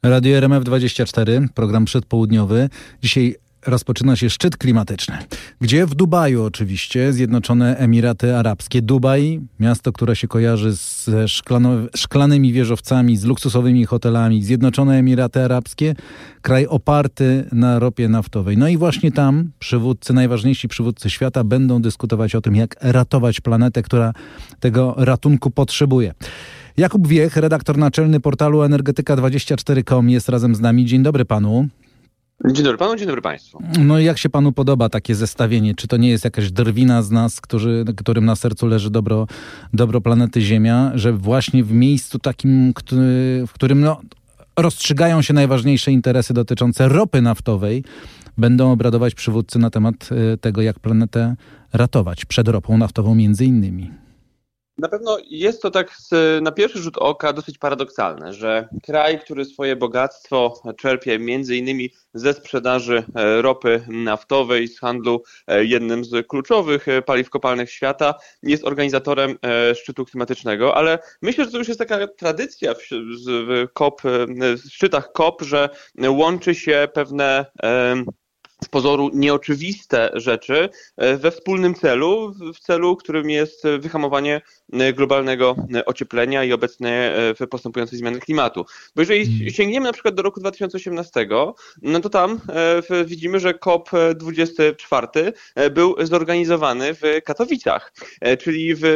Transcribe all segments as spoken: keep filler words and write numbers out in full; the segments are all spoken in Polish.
Radio R M F dwadzieścia cztery, program przedpołudniowy. Dzisiaj rozpoczyna się szczyt klimatyczny, gdzie w Dubaju oczywiście Zjednoczone Emiraty Arabskie. Dubaj, miasto, które się kojarzy ze szklano- szklanymi wieżowcami, z luksusowymi hotelami. Zjednoczone Emiraty Arabskie, kraj oparty na ropie naftowej. No i właśnie tam przywódcy, najważniejsi przywódcy świata będą dyskutować o tym, jak ratować planetę, która tego ratunku potrzebuje. Jakub Wiech, redaktor naczelny portalu energetyka dwadzieścia cztery kropka com jest razem z nami. Dzień dobry panu. Dzień dobry panu, dzień dobry państwu. No i jak się panu podoba takie zestawienie? Czy to nie jest jakaś drwina z nas, którzy, którym na sercu leży dobro, dobro planety Ziemia, że właśnie w miejscu takim, w którym no, rozstrzygają się najważniejsze interesy dotyczące ropy naftowej, będą obradować przywódcy na temat tego, jak planetę ratować przed ropą naftową między innymi? Na pewno jest to tak z, na pierwszy rzut oka dosyć paradoksalne, że kraj, który swoje bogactwo czerpie między innymi ze sprzedaży ropy naftowej, z handlu jednym z kluczowych paliw kopalnych świata, jest organizatorem szczytu klimatycznego, ale myślę, że to już jest taka tradycja w, w, COP, w szczytach COP, że łączy się pewne z pozoru nieoczywiste rzeczy we wspólnym celu, w celu, którym jest wyhamowanie globalnego ocieplenia i obecnie postępującej zmiany klimatu. Bo jeżeli sięgniemy na przykład do roku dwa tysiące osiemnastego, no to tam widzimy, że COP dwudziesty czwarty był zorganizowany w Katowicach, czyli w,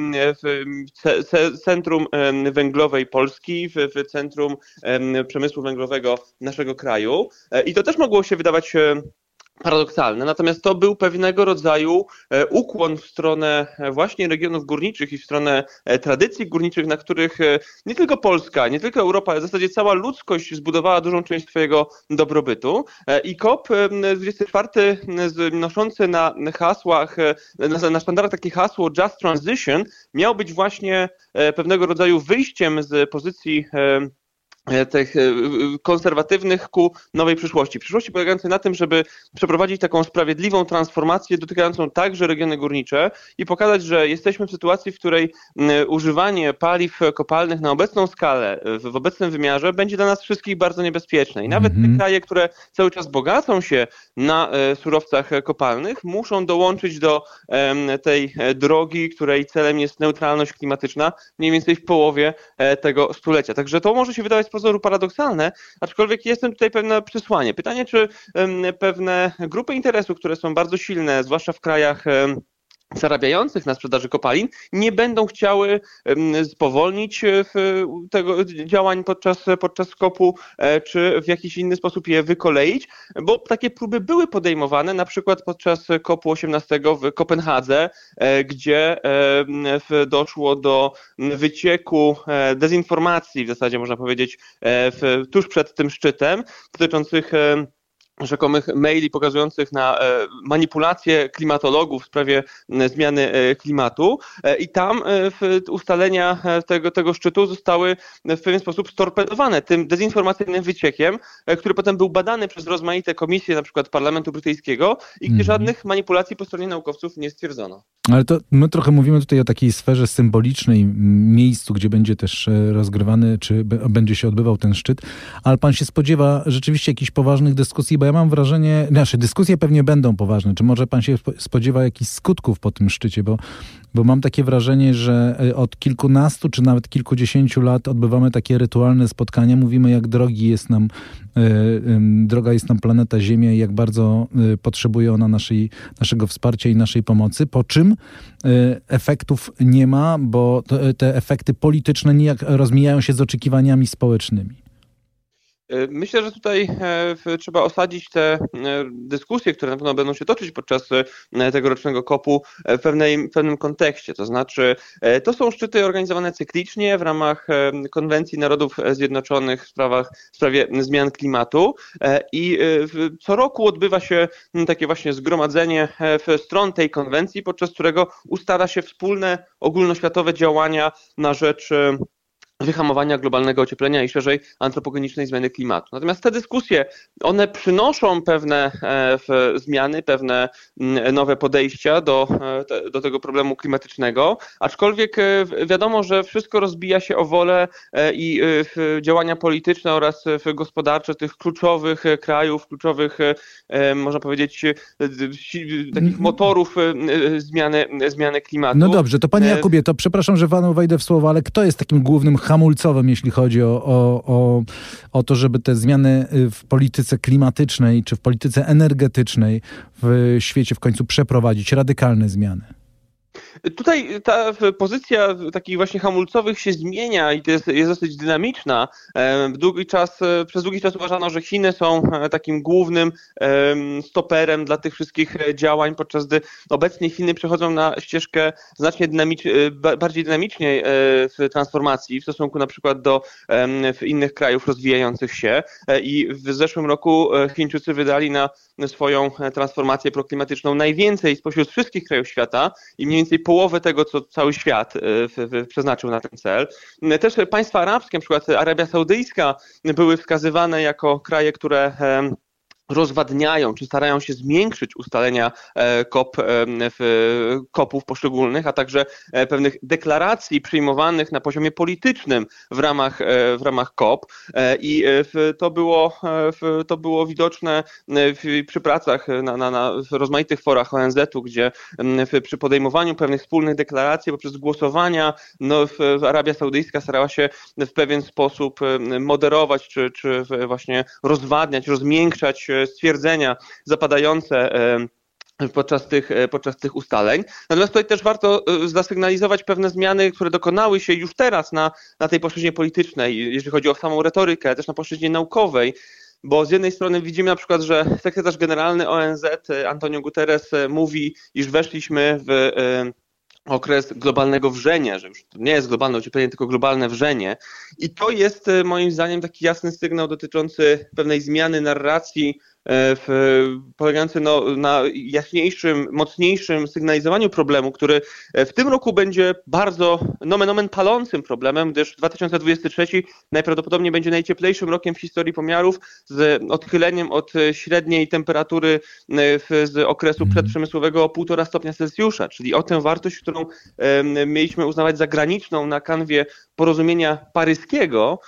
w centrum węglowej Polski, w, w centrum przemysłu węglowego naszego kraju. I to też mogło się wydawać paradoksalne, natomiast to był pewnego rodzaju ukłon w stronę właśnie regionów górniczych i w stronę tradycji górniczych, na których nie tylko Polska, nie tylko Europa, ale w zasadzie cała ludzkość zbudowała dużą część swojego dobrobytu. I COP dwudziesty czwarty noszący na hasłach, na, na sztandarach takie hasło Just Transition miał być właśnie pewnego rodzaju wyjściem z pozycji tych konserwatywnych ku nowej przyszłości. Przyszłości polegającej na tym, żeby przeprowadzić taką sprawiedliwą transformację dotykającą także regiony górnicze i pokazać, że jesteśmy w sytuacji, w której używanie paliw kopalnych na obecną skalę, w obecnym wymiarze będzie dla nas wszystkich bardzo niebezpieczne. I nawet mm-hmm. te kraje, które cały czas bogacą się na surowcach kopalnych, muszą dołączyć do tej drogi, której celem jest neutralność klimatyczna, mniej więcej w połowie tego stulecia. Także to może się wydawać z pozoru paradoksalne, aczkolwiek jest tutaj pewne przesłanie. Pytanie, czy pewne grupy interesu, które są bardzo silne, zwłaszcza w krajach zarabiających na sprzedaży kopalin, nie będą chciały spowolnić tego działań podczas, podczas kopu, czy w jakiś inny sposób je wykoleić, bo takie próby były podejmowane, na przykład podczas kopu osiemnastego w Kopenhadze, gdzie doszło do wycieku dezinformacji, w zasadzie można powiedzieć, tuż przed tym szczytem, dotyczących rzekomych maili pokazujących na manipulacje klimatologów w sprawie zmiany klimatu i tam ustalenia tego, tego szczytu zostały w pewien sposób storpedowane tym dezinformacyjnym wyciekiem, który potem był badany przez rozmaite komisje, na przykład Parlamentu Brytyjskiego i gdzie mm. żadnych manipulacji po stronie naukowców nie stwierdzono. Ale to my trochę mówimy tutaj o takiej sferze symbolicznej, miejscu, gdzie będzie też rozgrywany, czy będzie się odbywał ten szczyt, ale pan się spodziewa rzeczywiście jakichś poważnych dyskusji, bo ja mam wrażenie, nasze dyskusje pewnie będą poważne, czy może pan się spodziewa jakichś skutków po tym szczycie, bo, bo mam takie wrażenie, że od kilkunastu, czy nawet kilkudziesięciu lat odbywamy takie rytualne spotkania, mówimy jak drogi jest nam, y, y, droga jest nam planeta Ziemia i jak bardzo y, potrzebuje ona naszej, naszego wsparcia i naszej pomocy, po czym y, efektów nie ma, bo to, te efekty polityczne nijak rozmijają się z oczekiwaniami społecznymi. Myślę, że tutaj trzeba osadzić te dyskusje, które na pewno będą się toczyć podczas tegorocznego kopu w, pewnej, w pewnym kontekście. To znaczy, to są szczyty organizowane cyklicznie w ramach Konwencji Narodów Zjednoczonych w, sprawach, w sprawie zmian klimatu i co roku odbywa się takie właśnie zgromadzenie stron tej konwencji, podczas którego ustala się wspólne ogólnoświatowe działania na rzecz wyhamowania globalnego ocieplenia i szerzej antropogenicznej zmiany klimatu. Natomiast te dyskusje, one przynoszą pewne e, zmiany, pewne m, nowe podejścia do, e, te, do tego problemu klimatycznego, aczkolwiek e, wiadomo, że wszystko rozbija się o wolę e, i e, działania polityczne oraz e, gospodarcze tych kluczowych e, krajów, kluczowych, e, można powiedzieć, e, takich motorów e, zmiany, zmiany klimatu. No dobrze, to panie Jakubie, to przepraszam, że panu wejdę w słowo, ale kto jest takim głównym hamulcowym, jeśli chodzi o, o, o, o to, żeby te zmiany w polityce klimatycznej czy w polityce energetycznej w świecie w końcu przeprowadzić, radykalne zmiany? Tutaj ta pozycja takich właśnie hamulcowych się zmienia i to jest, jest dosyć dynamiczna. Długi czas, przez długi czas uważano, że Chiny są takim głównym stoperem dla tych wszystkich działań, podczas gdy obecnie Chiny przechodzą na ścieżkę znacznie dynamicz, bardziej dynamicznej w transformacji w stosunku na przykład do innych krajów rozwijających się i w zeszłym roku Chińczycy wydali na swoją transformację proklimatyczną najwięcej spośród wszystkich krajów świata i mniej więcej połowę tego, co cały świat przeznaczył na ten cel. Też państwa arabskie, na przykład Arabia Saudyjska, były wskazywane jako kraje, które rozwadniają, czy starają się zwiększyć ustalenia kop, kopów poszczególnych, a także pewnych deklaracji przyjmowanych na poziomie politycznym w ramach, w ramach kop. I to było, to było widoczne przy pracach na, na, na rozmaitych forach O N Z u, gdzie przy podejmowaniu pewnych wspólnych deklaracji poprzez głosowania no, Arabia Saudyjska starała się w pewien sposób moderować, czy, czy właśnie rozwadniać, rozmiękczać stwierdzenia zapadające podczas tych, podczas tych ustaleń. Natomiast tutaj też warto zasygnalizować pewne zmiany, które dokonały się już teraz na, na tej płaszczyźnie politycznej, jeżeli chodzi o samą retorykę, też na płaszczyźnie naukowej. Bo z jednej strony widzimy na przykład, że sekretarz generalny O N Z Antonio Guterres mówi, iż weszliśmy w okres globalnego wrzenia, że już to nie jest globalne ocieplenie, tylko globalne wrzenie. I to jest moim zdaniem taki jasny sygnał dotyczący pewnej zmiany narracji, w, polegający no, na jaśniejszym, mocniejszym sygnalizowaniu problemu, który w tym roku będzie bardzo nomen omen palącym problemem, gdyż dwa tysiące dwudziesty trzeci najprawdopodobniej będzie najcieplejszym rokiem w historii pomiarów z odchyleniem od średniej temperatury w, z okresu przedprzemysłowego o półtora stopnia Celsjusza, czyli o tę wartość, którą e, mieliśmy uznawać za graniczną na kanwie porozumienia paryskiego,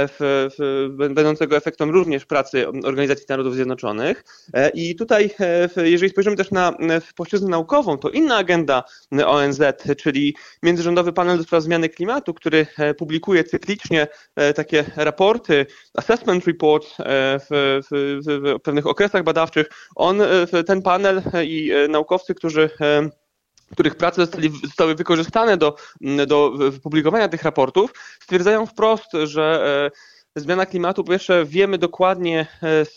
w, w, będącego efektem również pracy Organizacji Narodów Zjednoczonych. I tutaj, jeżeli spojrzymy też na płaszczyznę naukową, to inna agenda O N Z, czyli Międzyrządowy Panel do Spraw Zmiany Klimatu, który publikuje cyklicznie takie raporty, assessment reports w, w, w pewnych okresach badawczych, on, ten panel i naukowcy, którzy których prace zostali, zostały wykorzystane do, do publikowania tych raportów, stwierdzają wprost, że zmiana klimatu, po pierwsze wiemy dokładnie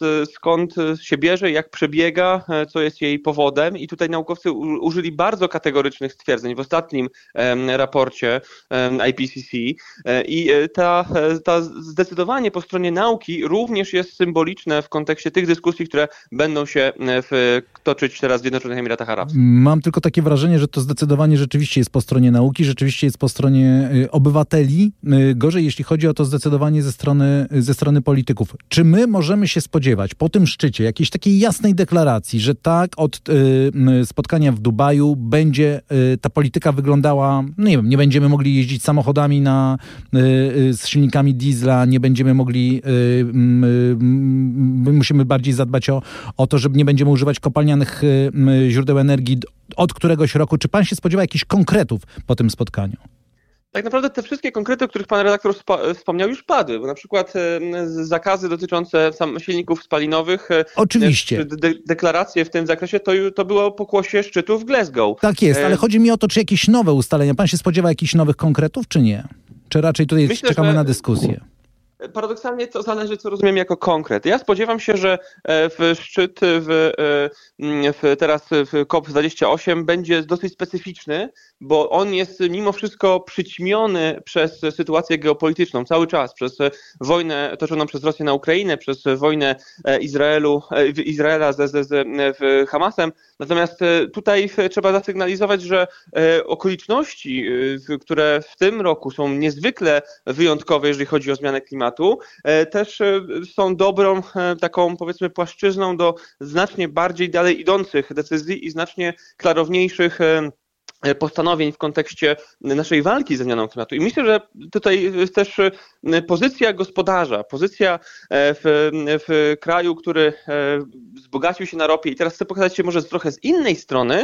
skąd się bierze, jak przebiega, co jest jej powodem i tutaj naukowcy użyli bardzo kategorycznych stwierdzeń w ostatnim raporcie I P C C i ta, ta zdecydowanie po stronie nauki również jest symboliczne w kontekście tych dyskusji, które będą się w, toczyć teraz w Zjednoczonych Emiratach Arabskich. Mam tylko takie wrażenie, że to zdecydowanie rzeczywiście jest po stronie nauki, rzeczywiście jest po stronie obywateli. Gorzej, jeśli chodzi o to zdecydowanie ze strony ze strony polityków. Czy my możemy się spodziewać po tym szczycie jakiejś takiej jasnej deklaracji, że tak od y, spotkania w Dubaju będzie y, ta polityka wyglądała, no nie wiem, nie będziemy mogli jeździć samochodami na, y, y, z silnikami diesla, nie będziemy mogli, y, y, y, musimy bardziej zadbać o, o to, żeby nie będziemy używać kopalnianych y, y, źródeł energii od któregoś roku. Czy pan się spodziewa jakichś konkretów po tym spotkaniu? Tak naprawdę te wszystkie konkrety, o których pan redaktor wspomniał, już padły, bo na przykład zakazy dotyczące silników spalinowych, oczywiście, de- deklaracje w tym zakresie, to, to było pokłosie szczytu w Glasgow. Tak jest, ale chodzi mi o to, czy jakieś nowe ustalenia, pan się spodziewa jakichś nowych konkretów, czy nie? Czy raczej tutaj Myślę, czekamy że... na dyskusję? paradoksalnie to zależy, co rozumiem jako konkret. Ja spodziewam się, że w szczyt w, w teraz w COP dwadzieścia osiem będzie dosyć specyficzny, bo on jest mimo wszystko przyćmiony przez sytuację geopolityczną cały czas, przez wojnę toczoną przez Rosję na Ukrainę, przez wojnę Izraelu, Izraela z, z, z Hamasem. Natomiast tutaj trzeba zasygnalizować, że okoliczności, które w tym roku są niezwykle wyjątkowe, jeżeli chodzi o zmianę klimatu, też są dobrą taką, powiedzmy, płaszczyzną do znacznie bardziej dalej idących decyzji i znacznie klarowniejszych postanowień w kontekście naszej walki ze zmianą klimatu. I myślę, że tutaj też pozycja gospodarza, pozycja w, w kraju, który wzbogacił się na ropie i teraz chce pokazać się może trochę z innej strony,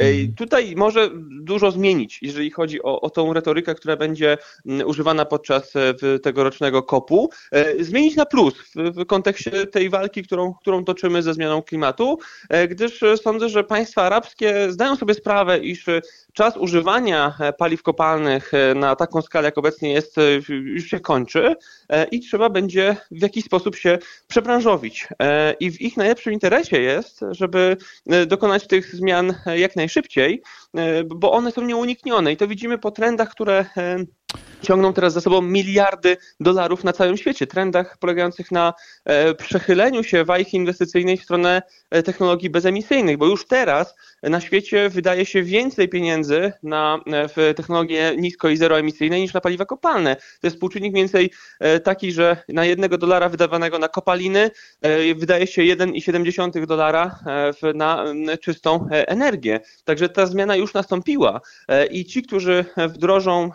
tutaj może dużo zmienić, jeżeli chodzi o, o tą retorykę, która będzie używana podczas tegorocznego kopu, zmienić na plus w, w kontekście tej walki, którą, którą toczymy ze zmianą klimatu, gdyż sądzę, że państwa arabskie zdają sobie sprawę, iż czas używania paliw kopalnych na taką skalę, jak obecnie jest, już się kończy i trzeba będzie w jakiś sposób się przebranżowić. I w ich najlepszym interesie jest, żeby dokonać tych zmian jak najszybciej, bo one są nieuniknione i to widzimy po trendach, które ciągną teraz za sobą miliardy dolarów na całym świecie. Trendach polegających na przechyleniu się wajchi inwestycyjnej w stronę technologii bezemisyjnych, bo już teraz na świecie wydaje się więcej pieniędzy na w technologie nisko- i zeroemisyjne niż na paliwa kopalne. To jest współczynnik mniej więcej taki, że na jednego dolara wydawanego na kopaliny wydaje się jeden przecinek siedem dolara na czystą energię. Także ta zmiana już nastąpiła i ci, którzy wdrożą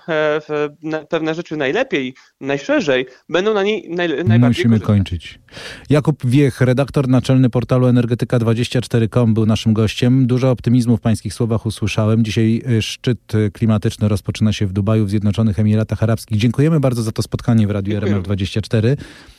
pewne rzeczy najlepiej, najszerzej, będą na niej naj, najbardziej Musimy korzystać. kończyć. Jakub Wiech, redaktor naczelny portalu energetyka dwadzieścia cztery kropka com był naszym gościem. Dużo optymizmu w pańskich słowach usłyszałem. Dzisiaj szczyt klimatyczny rozpoczyna się w Dubaju, w Zjednoczonych Emiratach Arabskich. Dziękujemy bardzo za to spotkanie w Radiu R M F dwadzieścia cztery.